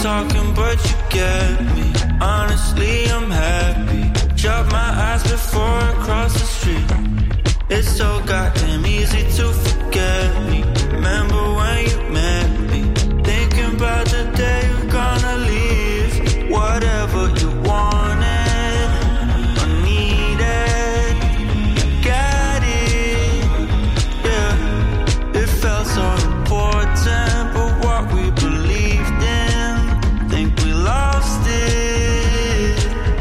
talking, but you get me. Honestly, I'm happy. Shut my eyes before I cross the street. It's so goddamn easy to forget me. Remember when you met me? Thinking about the day you're gonna leave. Whatever you wanted, I needed, you got it. Yeah, it felt so important, but what we believed in, think we lost it.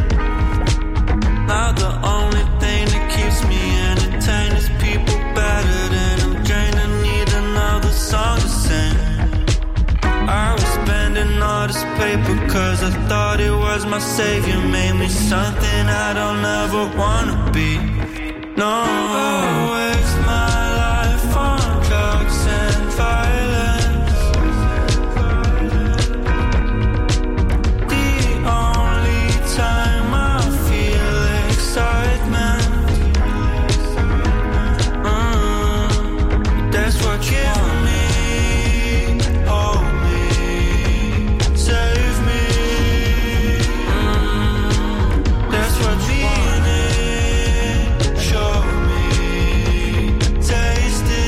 Now the only thing that keeps me entertained is people battered and I'm drained and need another song to sing. I was spending all this paper cause I thought it was my savior. Made me something I don't ever wanna be. No, I waste my life on drugs and violence. The only time I feel excitement, that's what give me, hold me, save me. That's what you need, show me, taste it.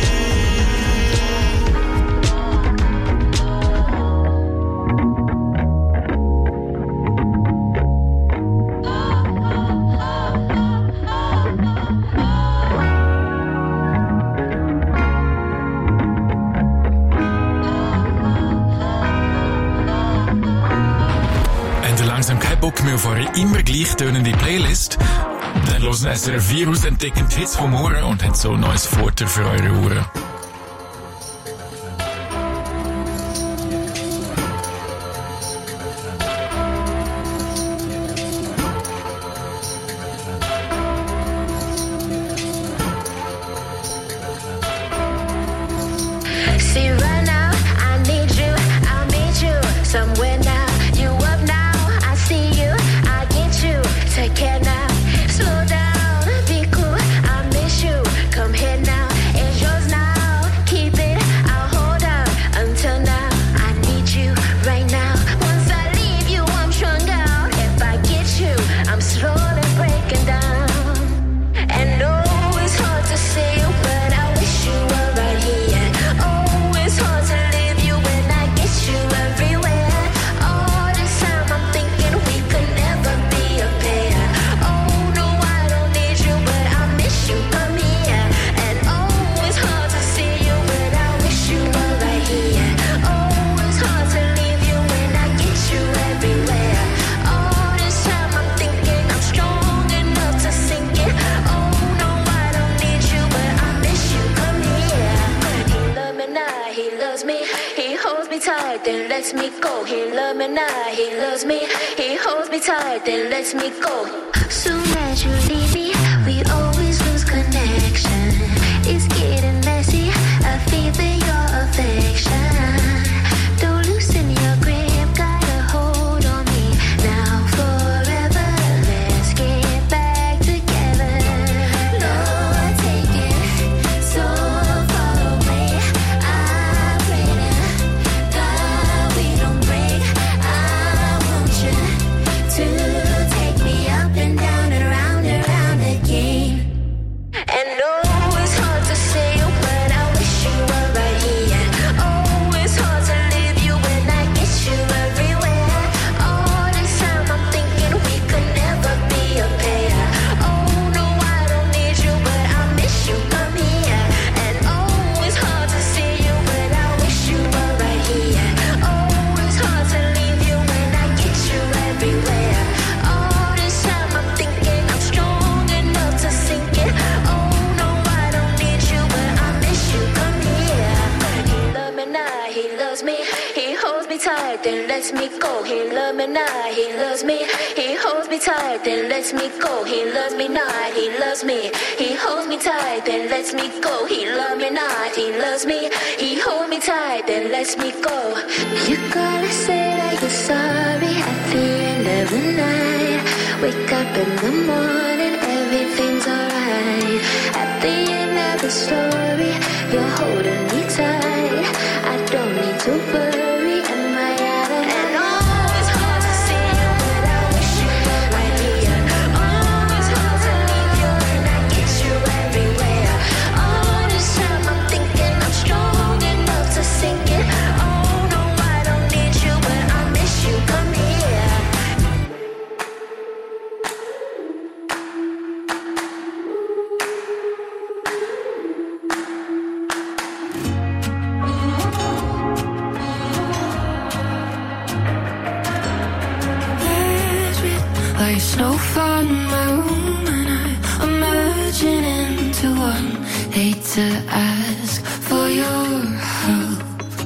Habt ihr langsam keinen Bock mehr auf eure immer gleich tönende Playlist? Dann hören SRF 4 aus, entdecken die Hits vom Ohren und hat so ein neues Futter für eure Ohren. See right now, I need you, I'll meet you somewhere now. You up now, I see you, I get you. Take care now, slow down, be cool, I miss you. Come here now, it's yours now. Keep it, I'll hold on until now. I need you right now. Once I leave you, I'm strung out. If I get you, I'm slowly breaking down. And oh, it's hard to say you, but I wish you were right here. Oh, it's hard to leave you when I get you everywhere. All this time I'm thinking we could never be a pair. Oh no, I don't need you, but I miss you. Come here. And oh, it's hard to see you, but I wish you were right here. Oh, it's hard to leave you when I get you everywhere. All this time I'm thinking I'm strong enough to sink it. Oh no, I don't need you, but I miss you. Come here. He love me now, he loves me. He holds me tight, then lets me go. He love me now, he loves me. He holds me tight, then lets me go. Soon as you leave me, we always lose connection. It's getting messy, I feel for your affection. Don't loosen your grip, got a hold on me. Now forever, let's get back together. Lord, take it so far away. I pray to God we don't break. I want you to take me up and down and around again. And oh, it's hard to say you, but I wish you were right here. Oh, it's hard to leave you when I get you everywhere. All this time I'm thinking we could never be a pair. Oh no, I don't need you, but I miss you. Come here. And oh, it's hard to see you, but I wish you were right here. Oh, it's hard to leave you when I get you everywhere. All this time I'm thinking I'm strong enough to sink it. Oh no, I don't need you, but I miss you. Come here. He love me now, he loves me. He holds me tight, then lets me go. He love me now, he loves me. He holds me tight, then lets me go. He loves me not, he loves me. He holds me tight, then lets me go. He love me not, he loves me. He holds me tight, then lets me go. You gotta say that you're sorry at the end of the night. Wake up in the morning, everything's alright. At the end of the story, you're holding me tight. I don't need to worry, am I out of hand? no fire in my room and I'm merging into one. Hate to ask for your help.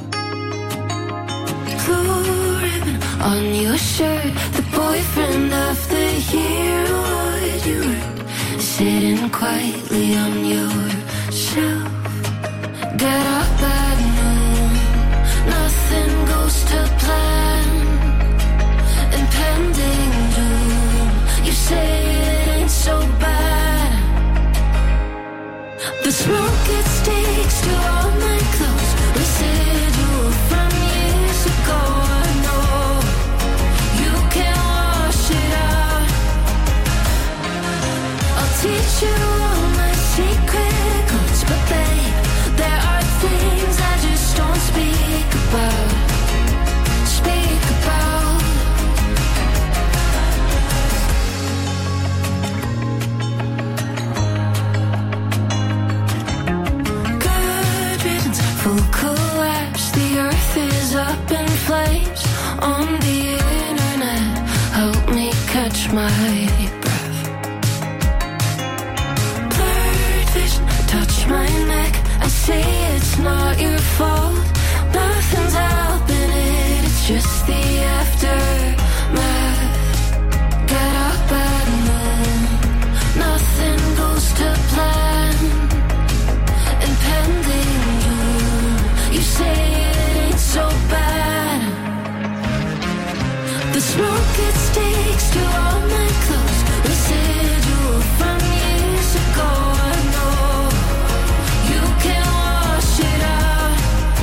Blue ribbon on your shirt, the boyfriend of the year. What you wrote, sitting quietly on your shelf. Get up at noon, nothing goes to plan. Impending doom, you say it ain't so bad. The smoke, it sticks to all my clothes. Residual from years ago, I know you can't wash it out. I'll teach you all my secret codes, but babe, there are things I just don't speak about. Speak about. Good riddance, full collapse. The earth is up in flames. On the internet, help me catch my breath. Blurred vision, touch my neck. I say it's not your fault. Nothing's helping it, it's just the aftermath. Get up at noon, nothing goes to plan. Impending doom, you say it ain't so bad. The smoke, it sticks to all my clothes. Residual from years ago, I know you can't wash it out.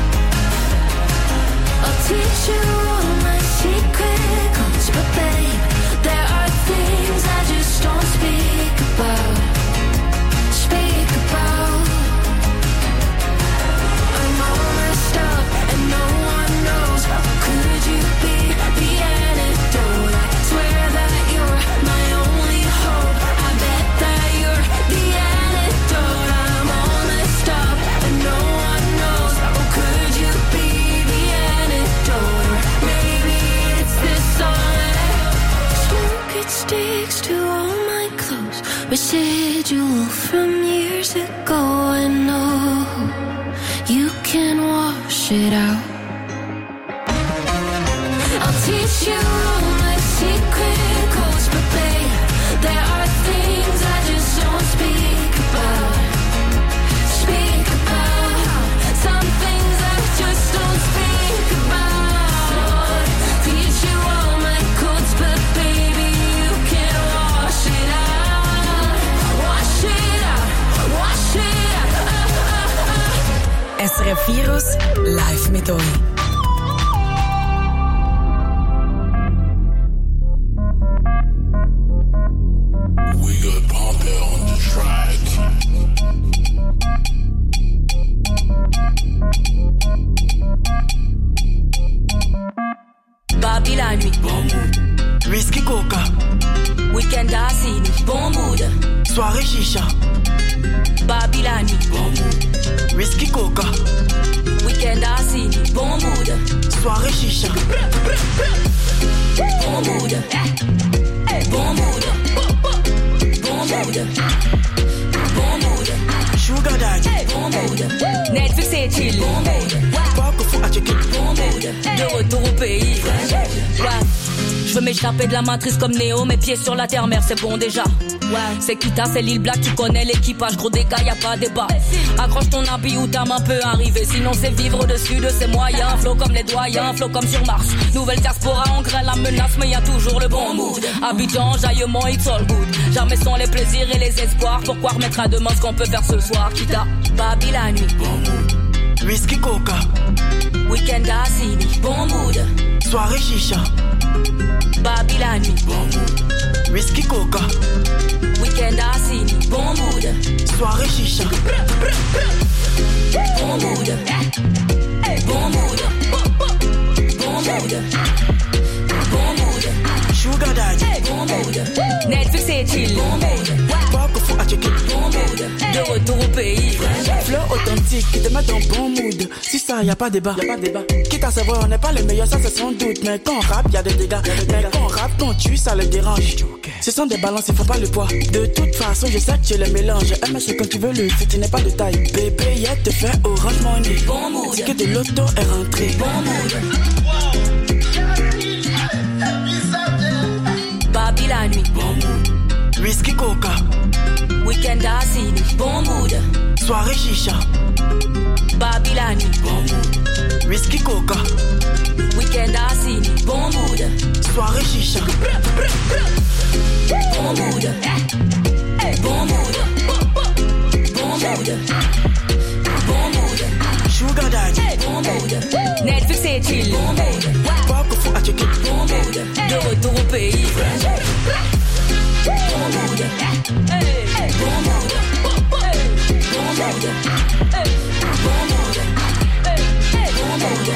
I'll teach you all my secret codes, but babe, there are things I just don't speak about. Speak about. I'm all messed up and no one knows. How could you be the antidote? I swear that you're my only hope. I bet that you're the antidote. I'm all messed up and no one knows. How could you be the antidote? Or maybe it's this song. Smoke, it sticks to all my clothes. Residual from years ago, I know you can wash it out. I'll teach you all my secret codes, but babe, there are things I just don't speak about. Speak about. Some things I just don't speak about. Teach you all my codes, but baby, you can't wash it out. Wash it out. Wash it out. SRF Virus live mit euch. We got Pompey on the track. Babi la nuit, Bon mood. Whisky coca, week-end assis, bon mood. soirée chicha. Babi la nuit, Bon mood. Whisky coca, week-end assis, bon mood. soirée chicha. Bon mood, bon mood, bon mood, bon mood, Sugar daddy, bon mood. Netflix et chill, bon mood. pas que faut à checker. Bon mood, de retour au pays. Ouais. Je veux m'échapper de la matrice comme Néo, mes pieds sur la terre-mère, c'est bon déjà. Ouais. C'est Kita, c'est Lil Black, tu connais l'équipage, gros dégâts, y'a pas débat. Accroche ton habit où ta main peut arriver, sinon c'est vivre au-dessus de ses moyens. Flow comme les doyens, flow comme sur Mars. Nouvelle diaspora, on crée la menace, mais y'a toujours le bon mood. Abidjan, jaillement, it's all good. Jamais sans les plaisirs et les espoirs. Pourquoi remettre à demain ce qu'on peut faire ce soir? Kita, Babi la nuit, Bon mood. Whisky coca, week-end assis, bon mood. soirée chicha. Babi la nuit, Bon mood. Whisky coca, week-end assis, bon mood. soirée chicha. Bon mood, bon mood, bon mood, bon mood, Sugar daddy, bon mood. Netflix et chill, bon mood, pas que faut à checker. bon mood. De de retour au pays. Flow authentique qui te met dans bon mood. Si ça, y a pas débat. Quitte à savoir, on n'est pas les meilleurs, ça c'est sans doute. Mais quand on rappe, y a des dégâts. Mais quand on rappe, quand on tue, ça le dérange. Ce sont des balances, il faut pas le poids. De toute façon, je sais que tu les mélanges. MS quand tu veux le fit, il n'est pas de taille. Bébé, y'a te fait Orange Money. Bon mood. C'est que de l'auto est rentré. Bon mood. Babi la nuit. Bon mood. Whisky Coca. Weekend à Sydney. Bon mood. Soirée chicha. Babi la nuit. Bon mood. Whisky Coca. Weekend à Sydney. Bon mood. Soirée chicha. Bon mood. Bon mood. Bon mood. Bon mood. Sugar Daddy. Bon mood. Netflix et chill. Bon mood. Pas que faut à checker. Bon mood. De retour au pays. Bon mood. Bon mood. Bon mood. Bon mood. Bon mood. Bon mood.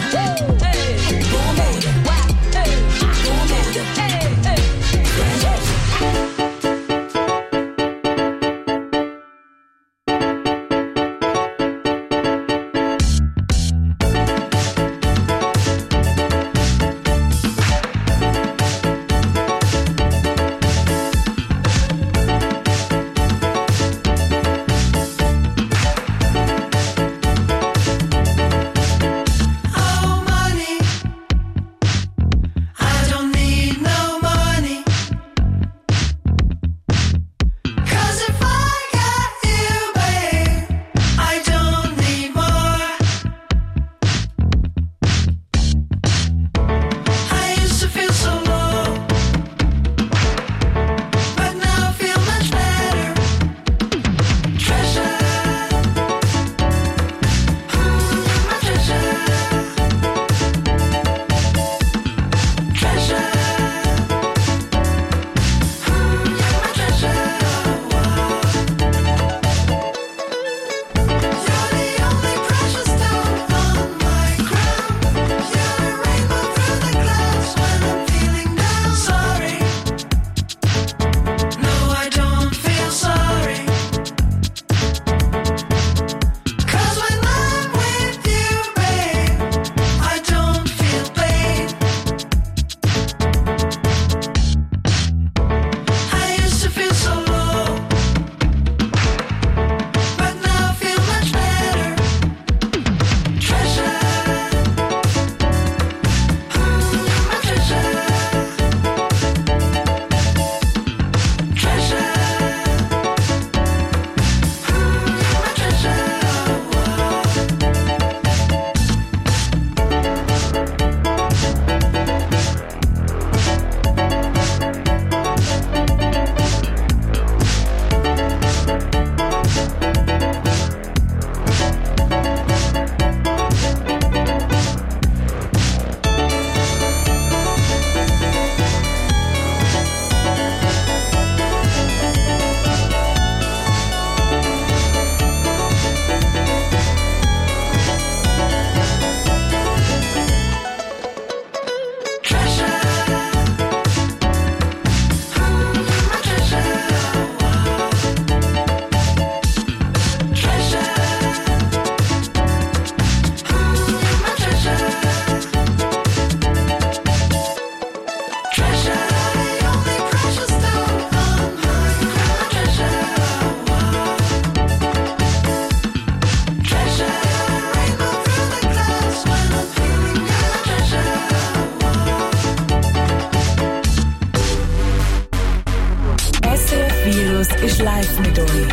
ist live mit euch.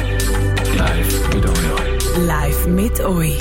Live mit euch. Live mit euch.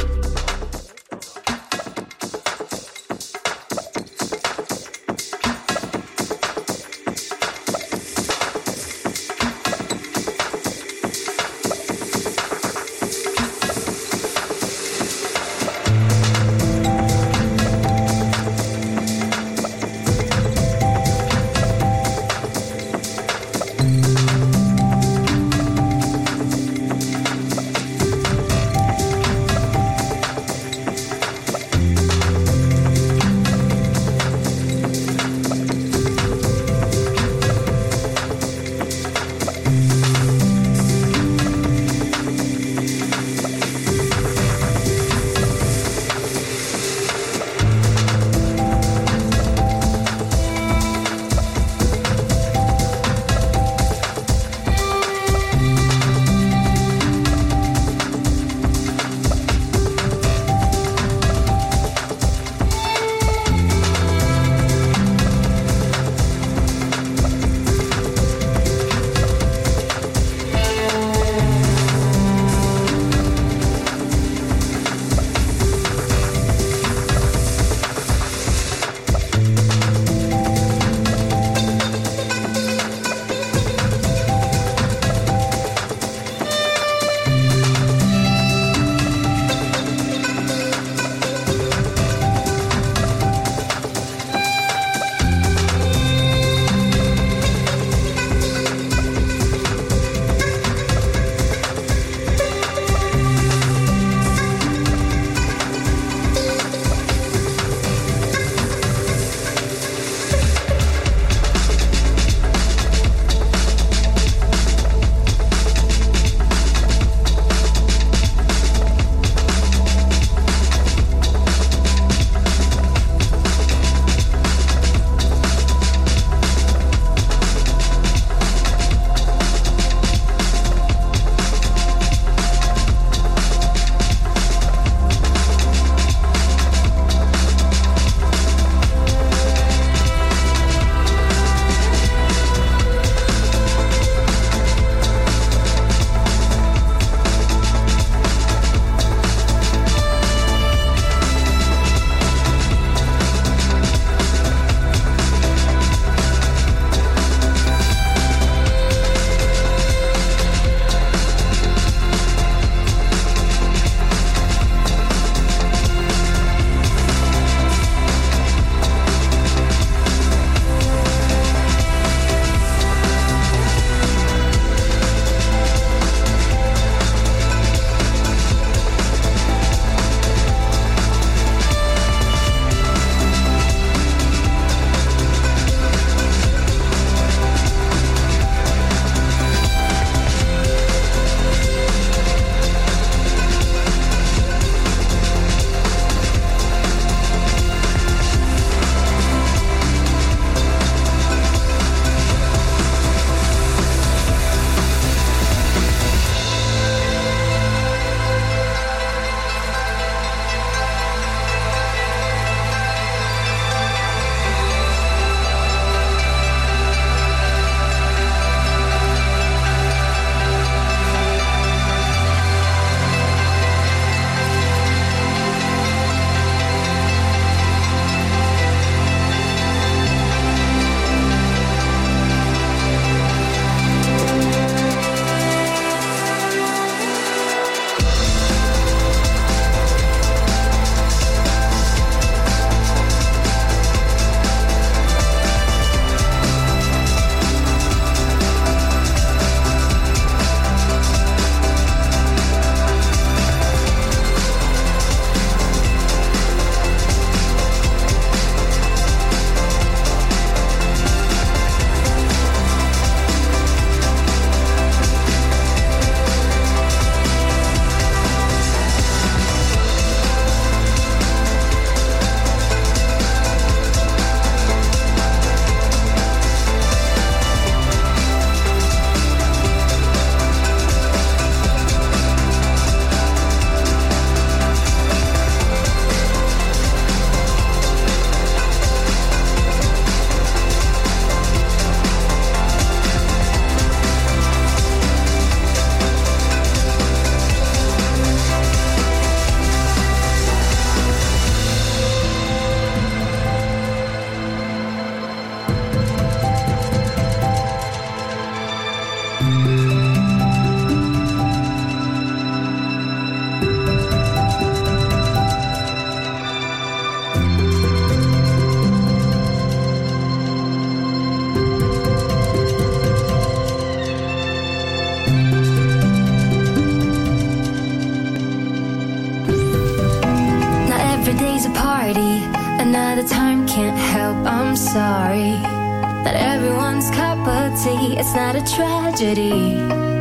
I'm sorry. Not everyone's cup of tea, it's not a tragedy.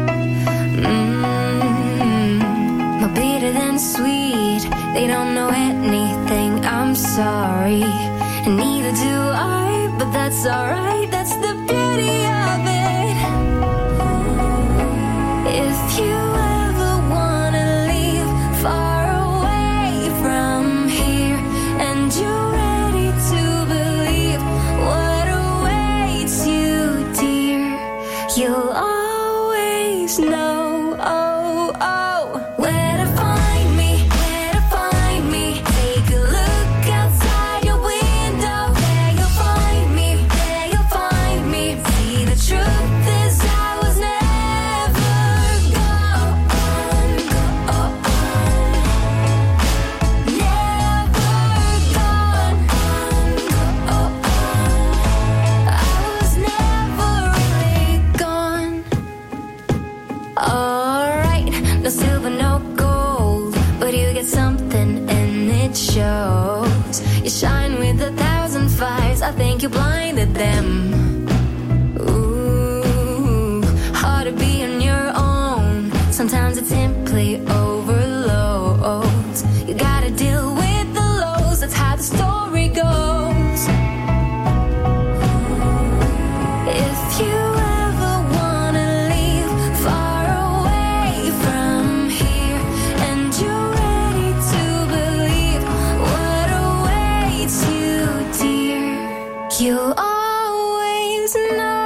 More bitter than sweet, they don't know anything. I'm sorry, and neither do I, but that's alright, that's the beauty of it. If you ever wanna leave far away from here, and you're ready to believe what awaits you, dear, you'll always know, oh, oh, where to find me, where to find me. Take a look outside your window, there you'll find me, there you'll find me. See, the truth is I was never gone, never gone, I was never really gone. Alright, no silver, no gold, but you get something and it shows. You shine with 1,000 fires, I think you blinded them. Ooh, hard to be on your own, sometimes it simply overloads. You gotta deal with the lows, that's how the story goes. If you ever wanna leave far away from here, and you're ready to believe what awaits you, dear, you'll always know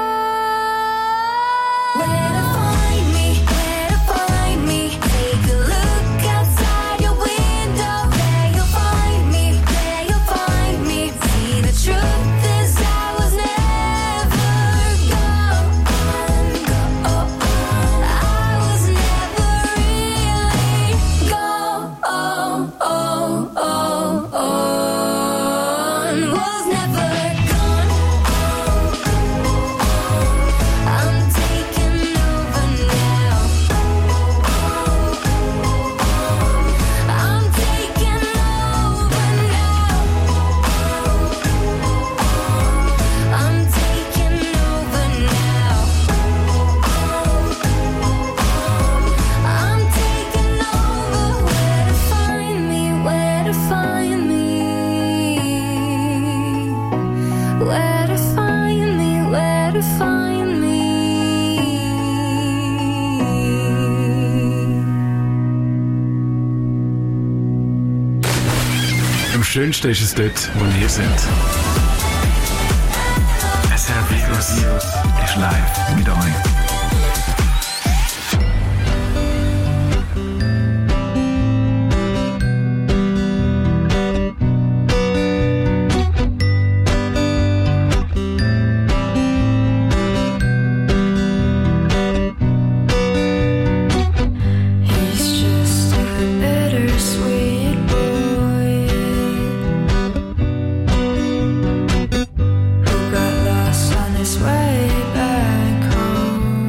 where to find me, where to find me. Take a look outside your window, there you'll find me, there you'll find me. See, the truth is I was never gone, I was never really gone, was never gone. I'm taking over now. I'm taking over now. I'm taking over now. I'm taking over. Where to find me, where to find me. Where to find me, where to find me. Am schönsten ist es dort, wo ihr seid. SRF Virus ist live mit euch. He's just a bittersweet boy who got lost on his way back home.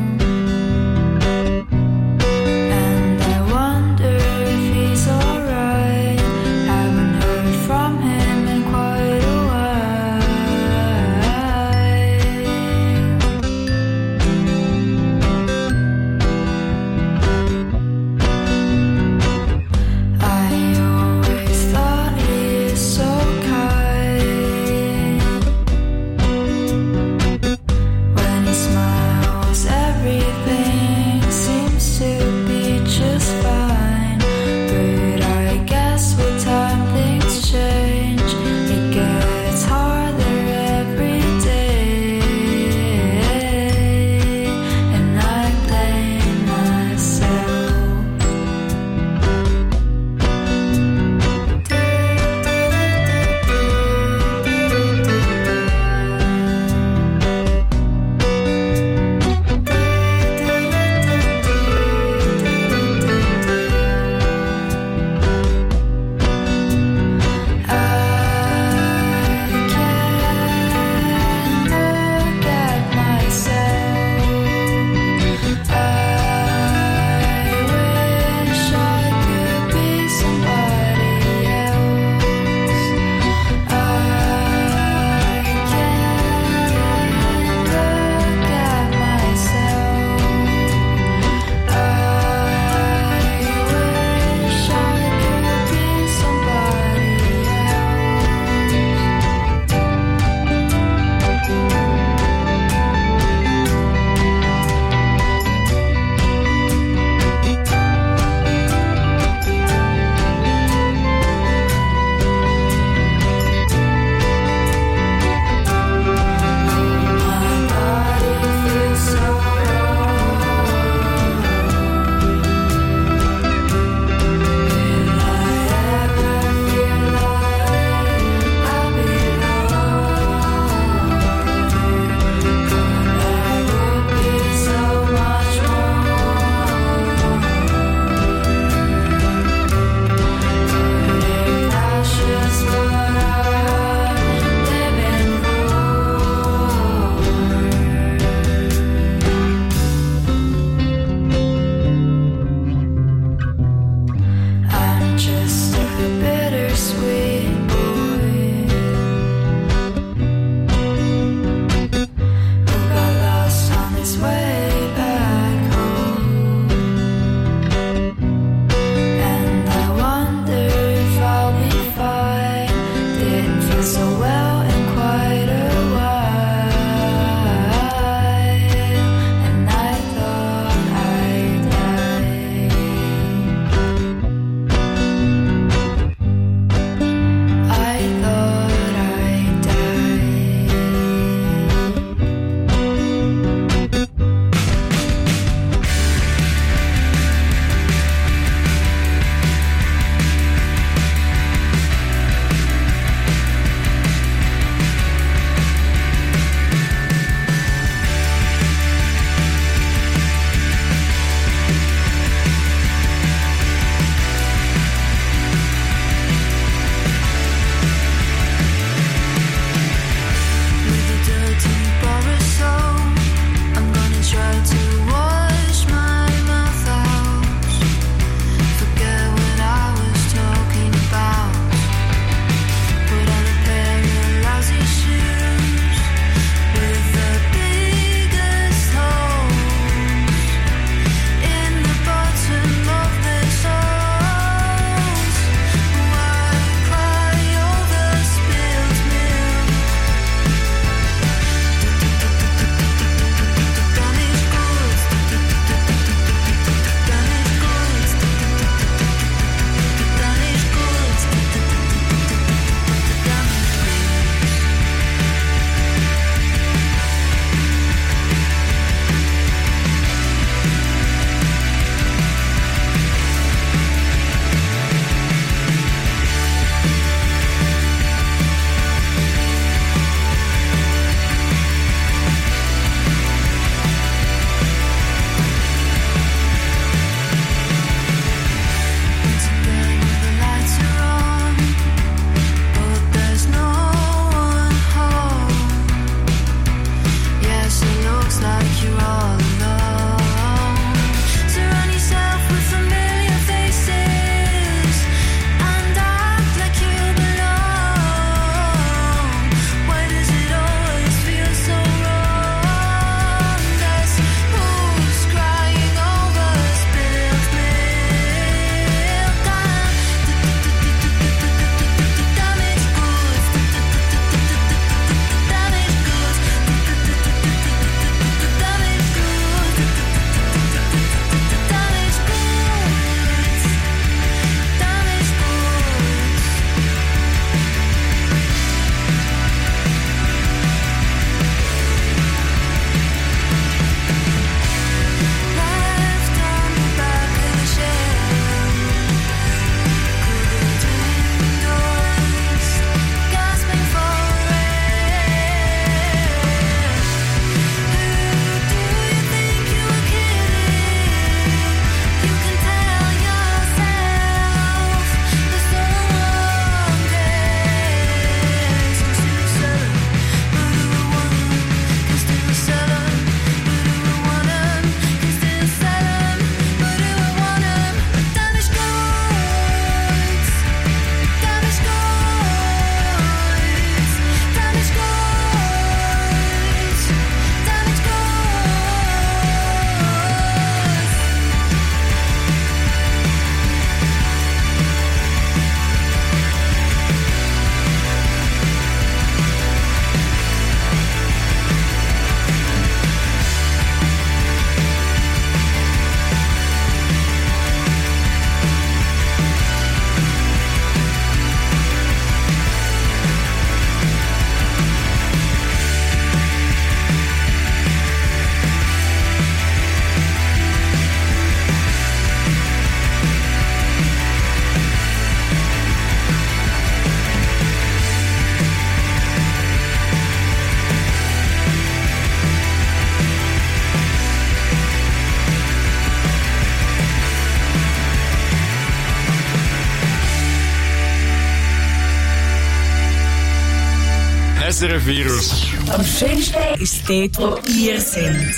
SRF Virus. Am schönsten ist dort, wo ihr seid.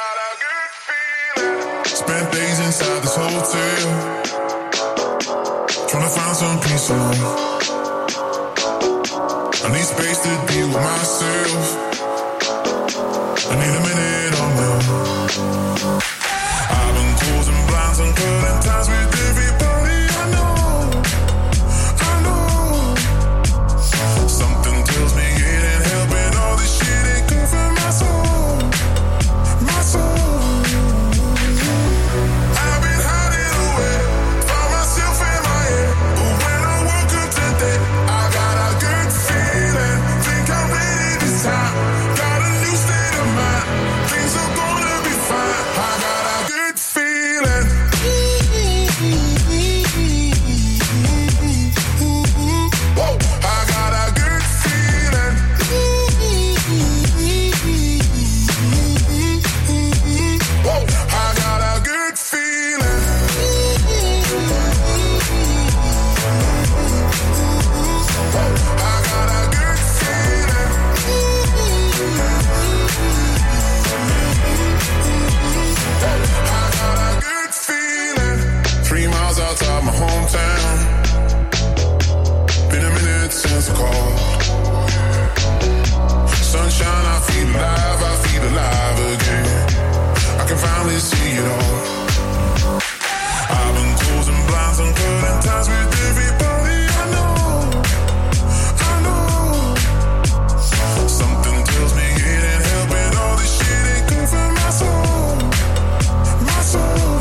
Spent days inside this hotel, trying to find some peace of mind. I need space to be with myself. I need a minute on my own. I've been closing blinds and cutting ties with everybody I know. I know. Something tells me it ain't helping. All this shit ain't good for my soul. My soul. I've been hiding away, found myself in my head. But when I woke up today, I got a good feeling. Think I'm ready this time. Got a new state of mind. Things are gonna be fine. I got a good feeling. Whoa. I got a good feeling. Whoa. I got a good feeling. I got a good feeling. I got a good feeling. 3 miles outside my hometown. Been a minute since I called. Sunshine, I feel alive again. I can finally see it all. I've been closing blinds and cutting ties with everybody I know. I know. Something tells me it ain't helping. All this shit ain't good for my soul. My soul.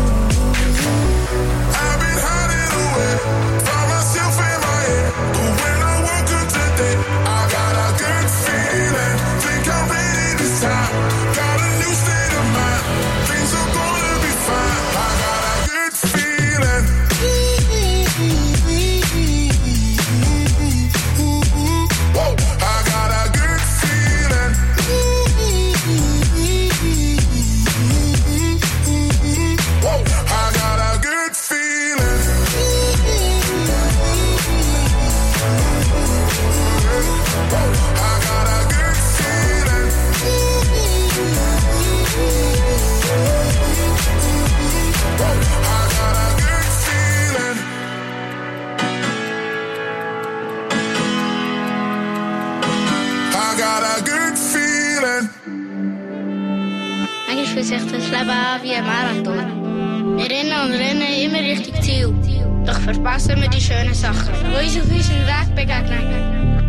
I've been hiding away, found myself in my head. But when I woke up today, I got a good feeling. Think I'm ready this time. Got a new state of mind. Things are gonna be fine. I got a good feeling. Whoa. I got a good feeling. Whoa. I got a good feeling. Whoa. I got a good feeling. Whoa. I got a good feeling. I got a good feeling. Eigentlich fühlt sich das Leben an wie ein Marathon. Wir rennen und rennen immer Richtung Ziel. Doch verpassen wir die schönen Sachen, die uns auf unserem Weg begegnen.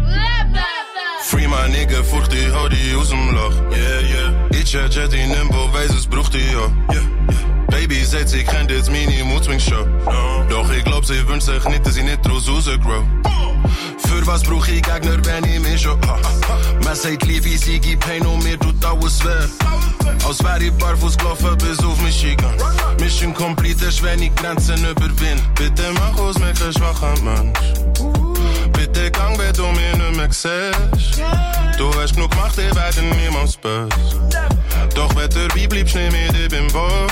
Free my nigga, vocht die, hou die aus dem Loch. Yeah, yeah. Ich jet die Nimbo, weiß es braucht die, ja. Yeah, yeah. Baby sagt, sie kennt jetzt meine Moodswing-Show. No. Doch ich glaub, sie wünscht sich nicht, dass sie nicht draus rausgrow. Für was brauch ich Gegner, wenn ich mich schon Man sagt, Liebe, sie gibt Pain und mir tut alles weh. Als wär ich barfuß gelaufen bis auf Michigan. Mission complete, erst wenn ich Grenzen überwinn. Bitte mach aus mir kein schwacher Mensch. Bitte gang, wenn du mich nicht mehr siehst. Du hast genug gemacht, ich werde niemals böse. Doch wenn du dabei bleibst, nehm ich dich beim Wort.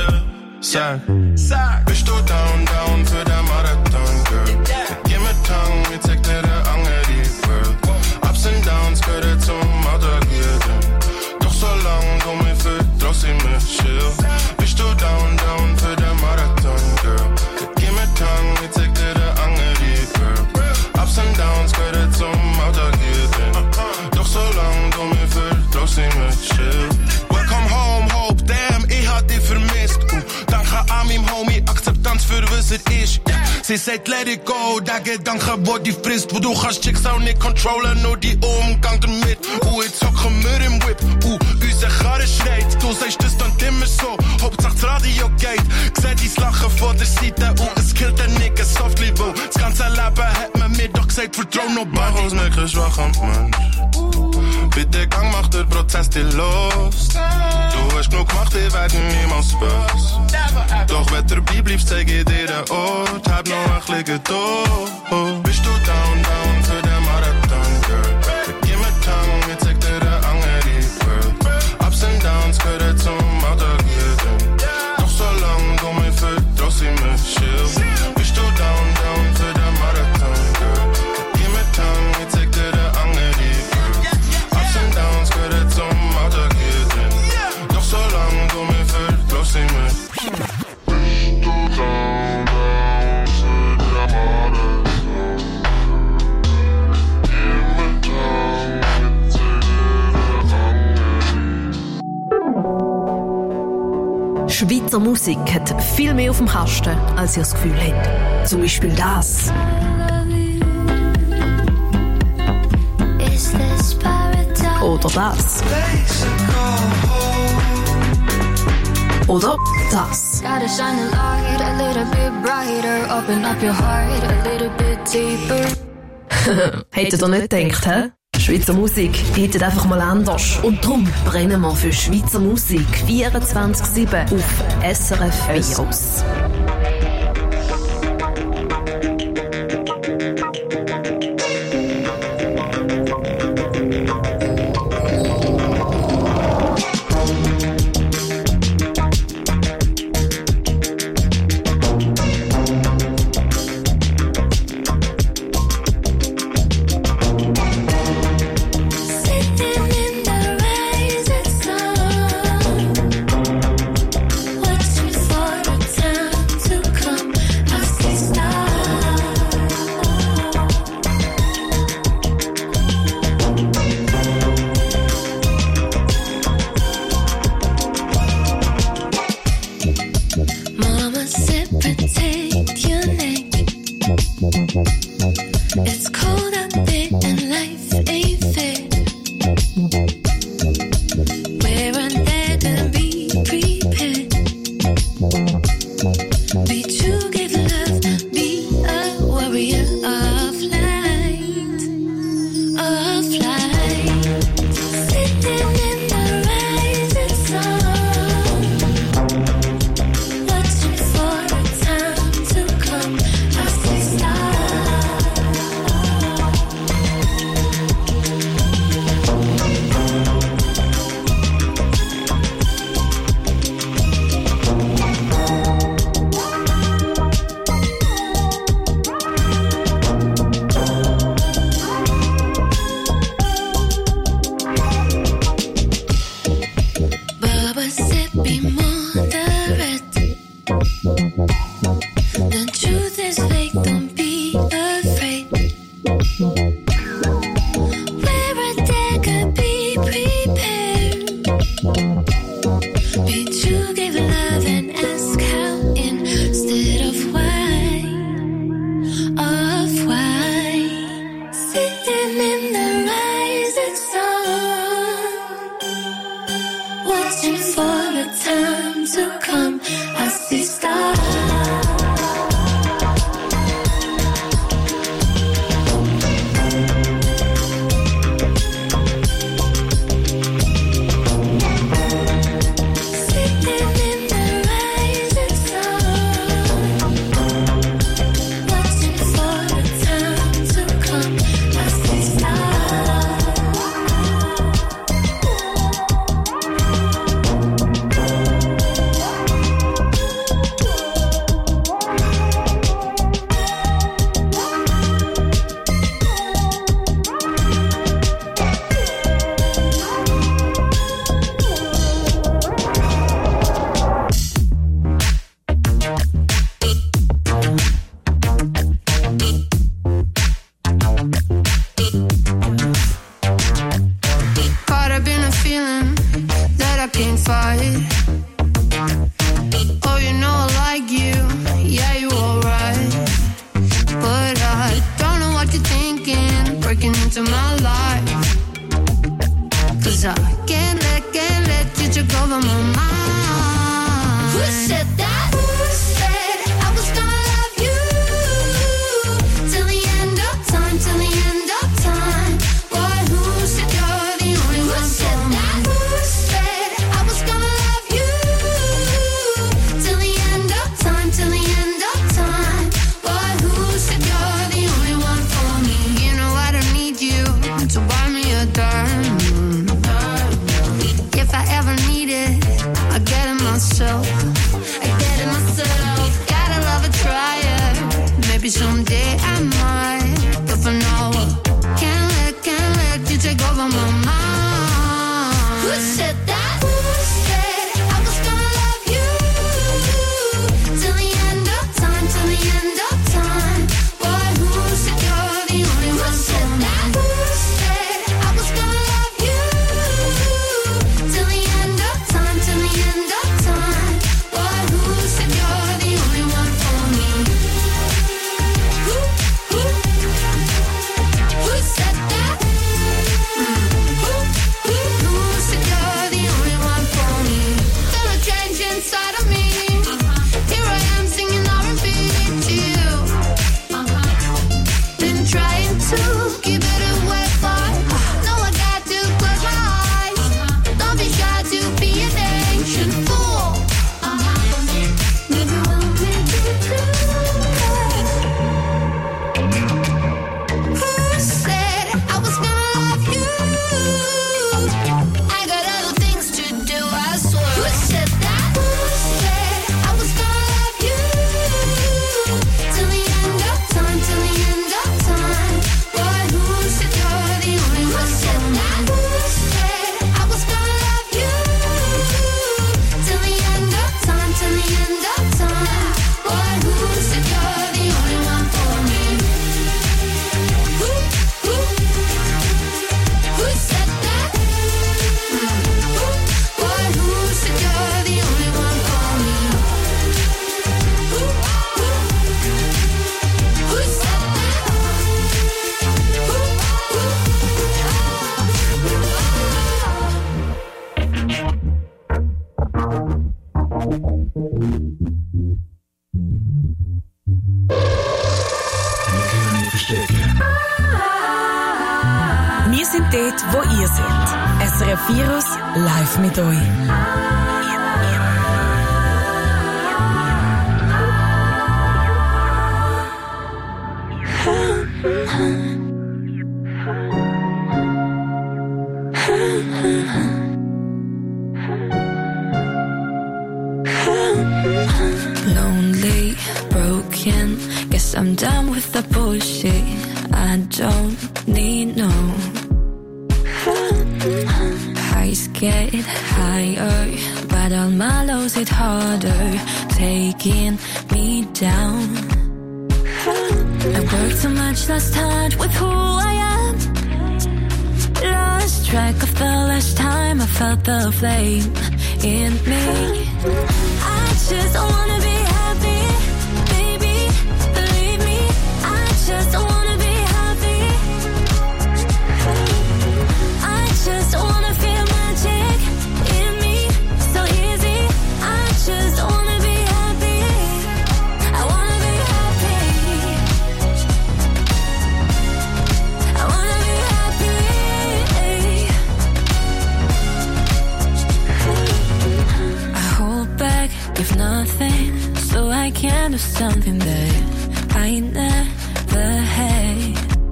Sag, bist du down für den Marathon, Girl? Gib mir Tang, ich zeig dir den andere World. Ups and Downs gehören zum Alltag jeden. Doch solange du mich vertraust, ich mich chill. Bist du down für den Marathon, Girl? Gib mir Tang, ich zeig dir den andere World. Ups and Downs gehören zum Alltag jeden. Doch solange du mich vertraust, ich mich chill. Welcome home, Hope, damn, ich hab dich vermisst. Danke an meinem Homie, Akzeptanz für was es ist. Sie sagt let it go, der Gedanke, wo die frisst. Wo du kannst Chicks auch nicht controllen, nur die Umgang damit. Jetzt hocken wir im Whip, unser Karre schreit. Du sagst das dann immer so, Hauptsache das Radio geht. Seh dein Lachen von der Seite, es killt den Nigga softly, wo das ganze Leben hat man mir doch gesagt, vertrau nobody. Mach aus mir kein schwacher Mensch. Bitte gang, mach der Prozess dir los. Du hast genug gemacht, ich werde niemals böse. Doch wenn du dabei bleibst, zeig ich dir den Ort. Hab noch ein bisschen Geduld. Bist du down für den Marathon, Girl? Gib mir Tang, ich zeig dir den andere World. Ups and Downs gehören zum Alltag jeden. Doch solange du mich vertraust, ich mich chill. Bist du down für den Marathon, Girl? Gib mir Tang, ich zeig dir den andere World. Schweizer Musik hat viel mehr auf dem Kasten, als ihr das Gefühl habt. Zum Beispiel das. Oder das. Oder das. Hättet ihr nicht gedacht, hä? Schweizer Musik hättet einfach mal anders. Und darum brennen wir für Schweizer Musik 24/7 auf SRF Virus. If I ever need it, I get it myself. I get it dort, wo ihr seid. SRF Virus live mit euch. Lonely, broken, guess I'm done with the bullshit. I don't need no highs get higher, but all my lows hit harder, taking me down. I worked too much, lost touch with who I am. Lost track of the last time I felt the flame in me. I just wanna be happy, baby, believe me. I just wanna be happy. I just wanna feel magic in me, so easy. I just wanna be happy. I wanna be happy. I wanna be happy. I hold back, give nothing, so I can do something that I never had.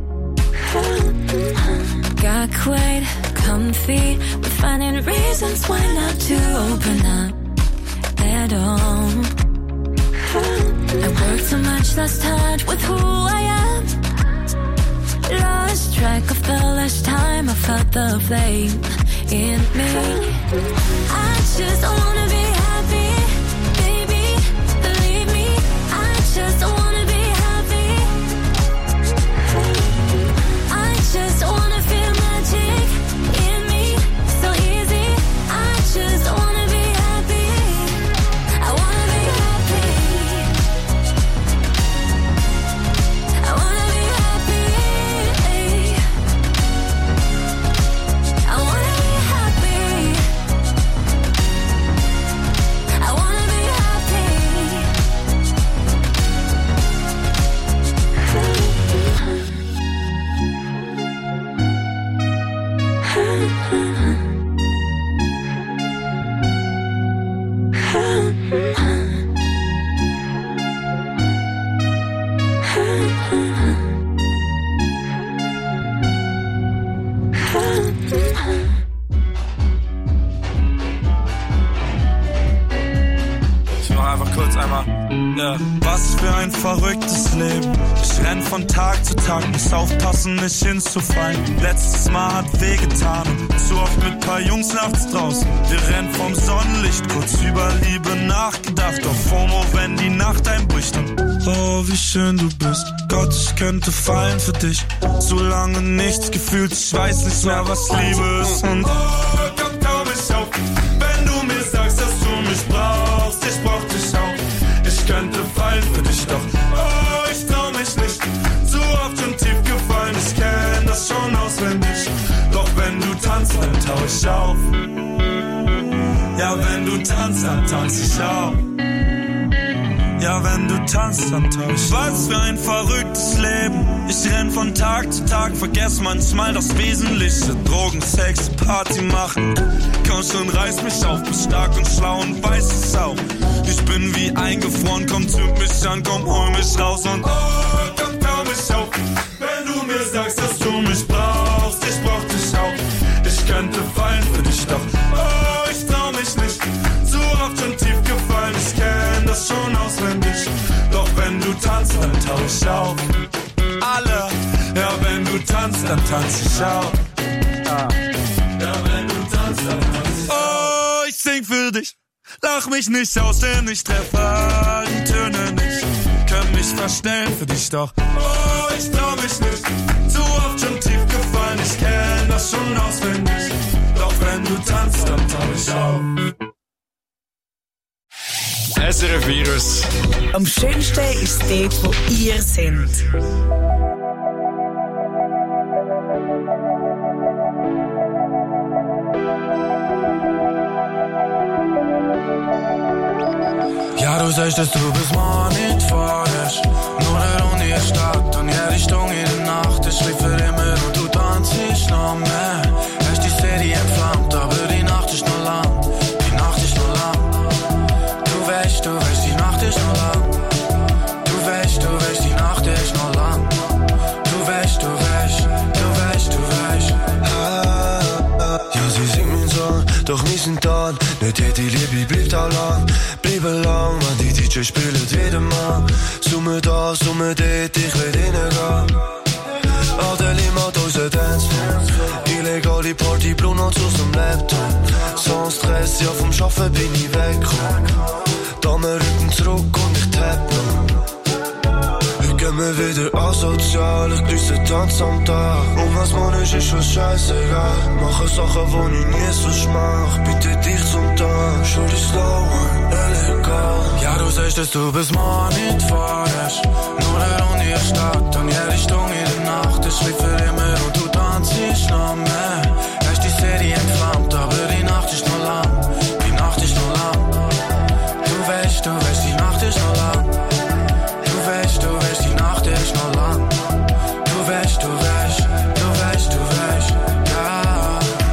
Got quite comfy with finding reasons why not to open up at all. I worked too much, lost touch with who I am. Lost track of the last time I felt the flame in me. I just wanna be happy, baby, believe me. I just wanna be happy. I just wanna feel magic in me, so easy. I just wanna be happy. I wanna be happy. I wanna be happy. I wanna be happy. I wanna be happy. Ich mach einfach kurz einmal. Ja. Was für ein verrücktes Leben. Ich renn von Tag zu Tag, muss aufpassen, nicht hinzufallen. Letztes Mal hat wehgetan und zu oft mit paar Jungs nachts draußen. Wir rennen vom Sonnenlicht, kurz über Liebe nachgedacht. Auf FOMO, wenn die Nacht einbricht. Und oh, wie schön du bist. Gott, ich könnte fallen für dich. So lange nichts gefühlt, ich weiß nicht mehr, was Liebe ist. Und oh, komm, tau mich auf, wenn du mir sagst, dass du mich brauchst. Ich brauch dich auch. Ich könnte fallen für dich, doch oh, ich trau mich nicht. Zu oft schon tief gefallen, ich kenn das schon auswendig. Doch wenn du tanzt, dann tau ich auf. Ja, wenn du tanzt, dann tanz ich auch. Ja, wenn du tanzt, dann tau ich. Was für ein verrücktes Leben. Ich renn von Tag zu Tag, vergess manchmal das Wesentliche. Drogen, Sex, Party machen. Komm schon, reiß mich auf, bist stark und schlau und weiß es auch. Ich bin wie eingefroren, komm, zünd mich an, komm, hol mich raus und oh, komm, tau mich auf. Wenn du mir sagst, dass du mich brauchst, ich brauch dich auch. Ich könnte fallen für dich, doch oh, ich trau mich nicht. Zu oft schon tief gefallen, ich kenn das schon auswendig. Doch wenn du tanzt, dann tau ich auf. Alle, ja, wenn du tanzt, dann tanz ich auch. Ja, wenn du tanzt, dann tanz ich auch. Oh, ich sing für dich. Lach mich nicht aus, denn ich treffe die Töne nicht. Kann mich verstellen für dich, doch oh, ich trau mich nicht. Zu oft schon tief gefallen, ich kenn das schon auswendig. Doch wenn du tanzt, dann tau ich auf. SRF Virus. Am schönsten ist dort, wo ihr seid. Ja, du sagst, dass du bis morgen nicht fahrst. Nur eine Runde in die Stadt und jede Stunde in der Nacht. Ich schlief für immer und du tanzt. tanzt noch mehr. Hast die Serie entflammt, aber die Nacht ist noch lang. Die Nacht ist noch lang. Du weißt, die Nacht ist noch lang. Du weißt, die Nacht ist noch lang. Du weißt. Ja, sie singt meinen Song, doch wir sind da. Nicht jede Liebe bleibt auch lang. Bleiben lang, wenn die DJ spielen wieder mal. Summe da, summe dort, ich will reingehen. Adeli macht unseren Dancefloor. Illegale Party, Blunots aus dem Laptop. Sans Stress, ja vom Schaffen bin ich weggekommen. Dame rücken zurück und ich tapp noch. Ich geh mir wieder asozial, ich grüße Tanz am Tag. Und was man ist schon scheißegal. Mache Sachen, die ich nie sonst mach. Bitte dich zum Tag, schau dich slow an, illegal. Ja, du sagst, dass du bis morgen nicht fahrst. Nur eine Runde in der Stadt und jede Stunde in der Nacht. Ich schlief für immer und du tanzt noch mehr. Hast die Serie entflammt, aber die Nacht ist noch lang. Die Nacht ist noch lang. Du weißt, die Nacht ist noch lang. Du weißt, die Nacht ist noch lang. Du weißt, ja.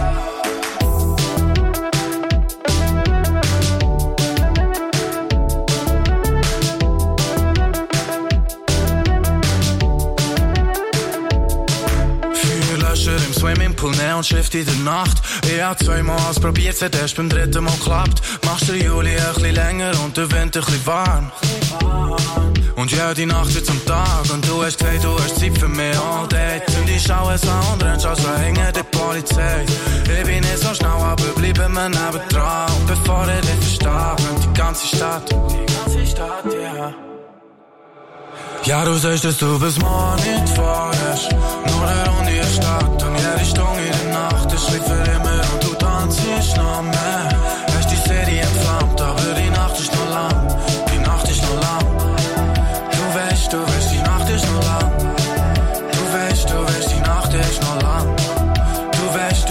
Viele Löcher im Swimmingpool, Neonschrift in der Nacht. Ich hab zweimal ausprobiert, seit erst beim dritten Mal klappt. Machst du Juli ein bisschen länger und der Wind ein bisschen warm. Und ja, die Nacht wird zum Tag und du hast gesagt, du hast Zeit für mich all day. Und ich schaue es an und rennst als hängen die Polizei. Ich bin nicht so schnell, aber bleiben wir nebendran. Und bevor ich dich verstehe, und die ganze Stadt, yeah. Ja, du sagst, dass du bis morgen nicht fahrst. Nur eine Runde in der Stadt und jede Stunde in der Nacht. Ich schlief für immer und du tanzt noch mehr. Hast die Serie entflammt, aber die Nacht ist noch lang. Die Nacht ist noch lang. Du weißt, die Nacht ist noch lang. Du weißt, die Nacht ist noch lang. Du weißt,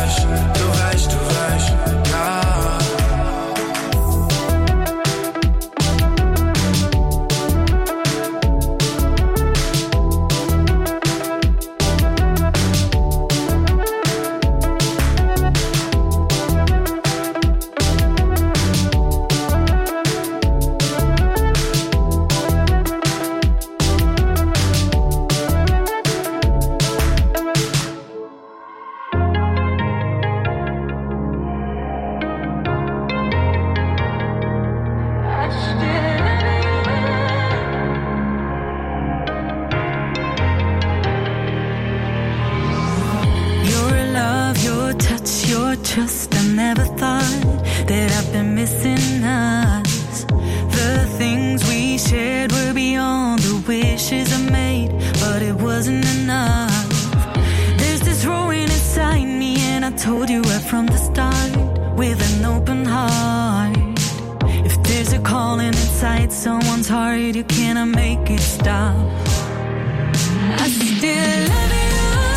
ja. Trust, I never thought that I've been missing us. The things we shared were beyond the wishes I made, but it wasn't enough. There's this roaring inside me, and I told you right from the start, with an open heart. If there's a calling inside someone's heart, you cannot make it stop. I still love you.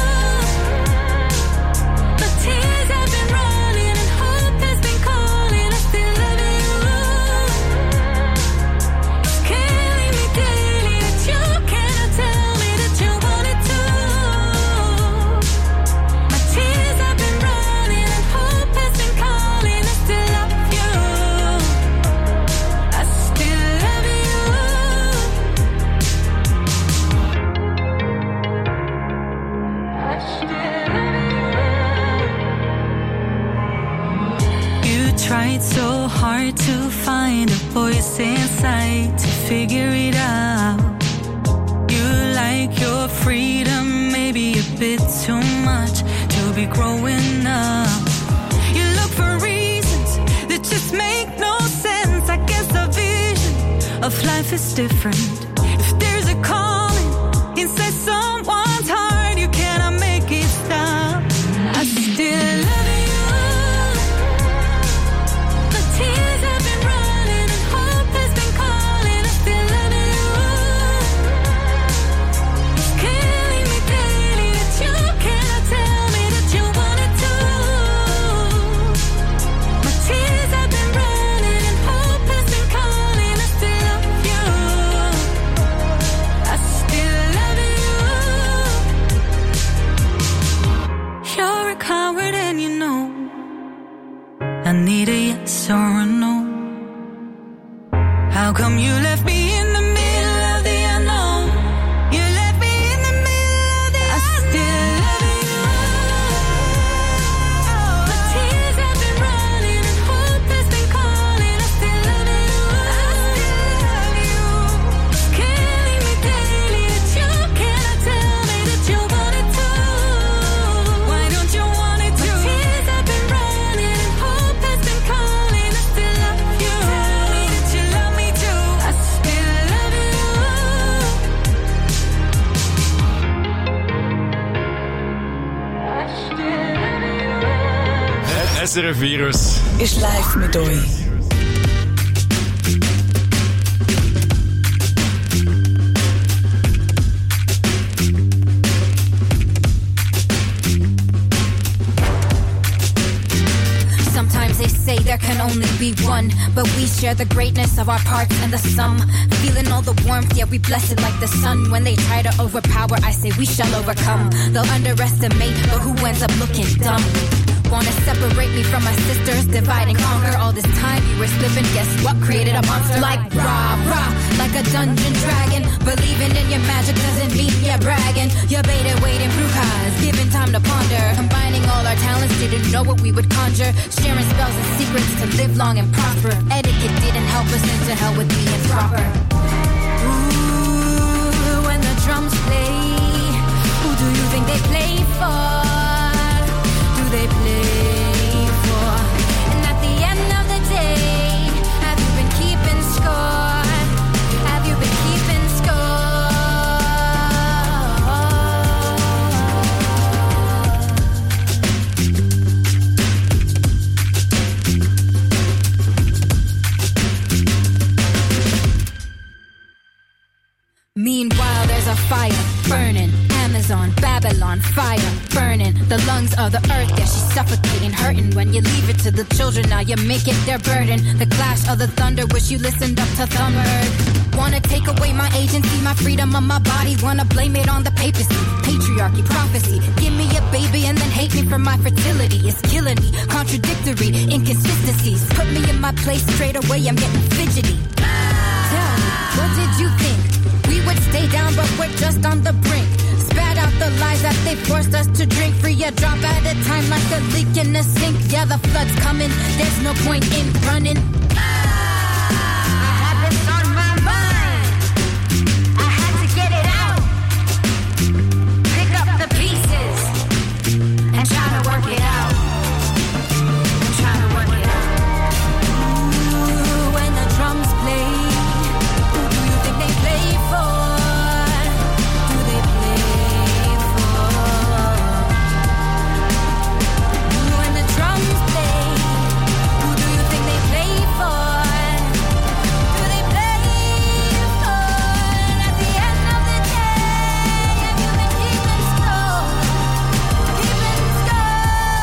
Tried so hard to find a voice inside to figure it out. You like your freedom, maybe a bit too much to be growing up. You look for reasons that just make no sense. I guess the vision of life is different. If there's a calling inside someone's heart, you cannot make it stop. I still love you. need a yes or a no. How come you left me in the middle of the unknown? You left me in the middle of the unknown. I still love you. The tears have been running and hope has been calling. I still love you. I still love you. Can't leave me daily that you cannot tell me that you want it to. Why don't you want it to? The tears have been running and hope has been calling. I still love you. Tell me that you love me too. I still love you. SRF Virus ist live mit euch. Sometimes they say there can only be one, but we share the greatness of our parts and the sum. Feeling all the warmth, yeah, we bless it like the sun. When they try to overpower, I say we shall overcome. They'll underestimate, but who ends up looking dumb? Wanna separate me from my sisters, divide and conquer. All this time you were slipping, guess what? Created a monster like rah, rah, like a dungeon dragon. Believing in your magic doesn't mean you're bragging. You're baited, waiting, brujas, given time to ponder. Combining all our talents, didn't know what we would conjure. Sharing spells and secrets to live long and prosper. Etiquette didn't help us into hell with being proper. Ooh, when the drums play, who do you think they play for? They play for, and at the end of the day, have you been keeping score? Have you been keeping Meanwhile, there's a fire burning. Amazon, Babylon, fire burning. The lungs of the earth, yeah, she's suffocating, hurting. When you leave it to the children, now you make it their burden. The clash of the thunder, wish you listened up to Thunderbird. Wanna take away my agency, my freedom of my body. Wanna blame it on the papacy, patriarchy, prophecy. Give me a baby and then hate me for my fertility. It's killing me, contradictory, inconsistencies. Put me in my place straight away, I'm getting fidgety. Tell me, what did you think? We would stay down, but we're just on the brink. Spat out the lies that they forced us to drink. Free a drop at a time like a leak in a sink. Yeah, the flood's coming, there's no point in running. I had this on my mind, I had to get it out. Pick up the pieces and try to work it out. And try to work it out. Ooh, when the drums play, who do you think they play for? Do they play for? When the drums play, who do you think they play for? Do they play for? And at the end of the day, have you been keeping score? Keeping score.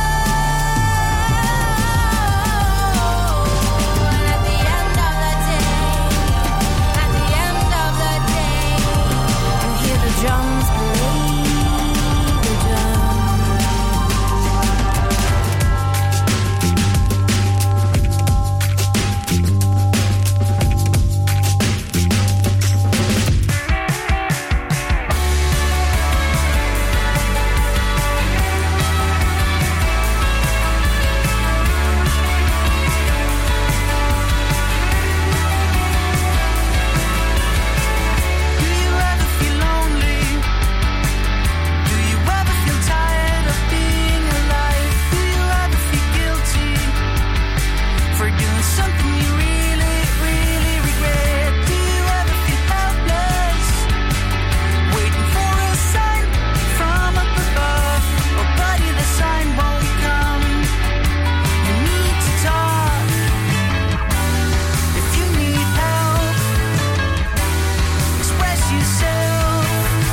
And at the end of the day, at the end of the day, you hear the drums play, the drums. Do you ever feel lonely? Do you ever feel tired of being alive? Do you ever feel guilty for doing something you really, really regret? Do you ever feel helpless, waiting for a sign from up above? Oh, buddy, the sign won't come. You need to talk. If you need help, express yourself.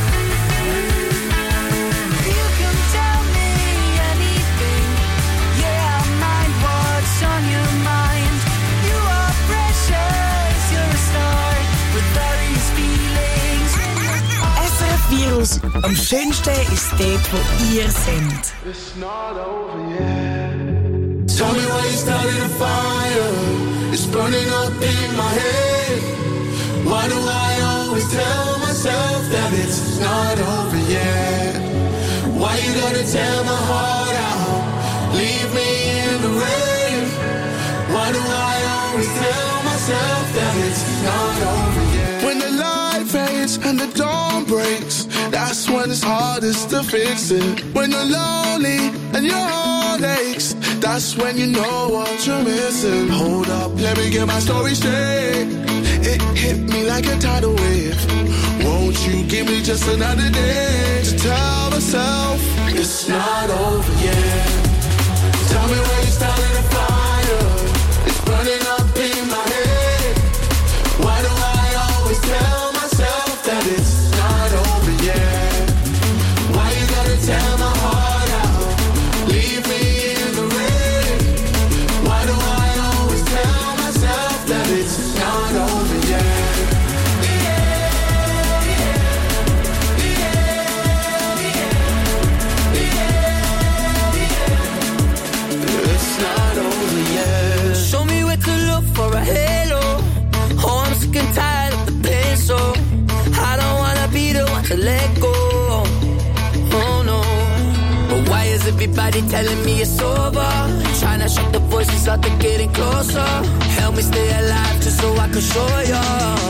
You can tell me anything. Yeah, I mind what's on your mind. You are precious, you're a star with various feelings. SRF Virus. Am schönsten ist dort, wo ihr seid. Tell me why you started a fire. It's burning up in my head. Why do I always tell myself that it's not over yet? Why you gotta tear my heart out? Leave me in the rain. Why do I always tell myself that it's not over yet? When the light fades and the dawn breaks, that's when it's hardest to fix it. When you're lonely and your heart aches, that's when you know what you're missing. Hold up, let me get my story straight. It hit me like a tidal wave. Won't you give me just another day to tell myself it's not over yet? Tell me where you started a fire. It's burning up in my head. Why do I always tell myself that it's not over yet? Why you gotta tear my heart out? Leave me in the rain. Why do I always tell myself that it's not over yet? It's not over yet. Show me where to look for a halo. Oh, I'm sick and tired of the pain, so I don't wanna be the one to let go. Oh no. But why is everybody telling me it's over? Trying to shut the voices out, they're getting closer. Help me stay alive just so I can show you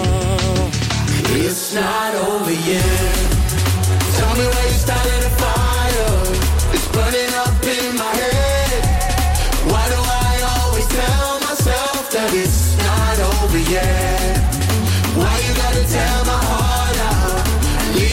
it's not over yet. Tell me where you started a fire. It's burning up in my head. Why do I always tell myself that it's not over yet? Why you gotta tell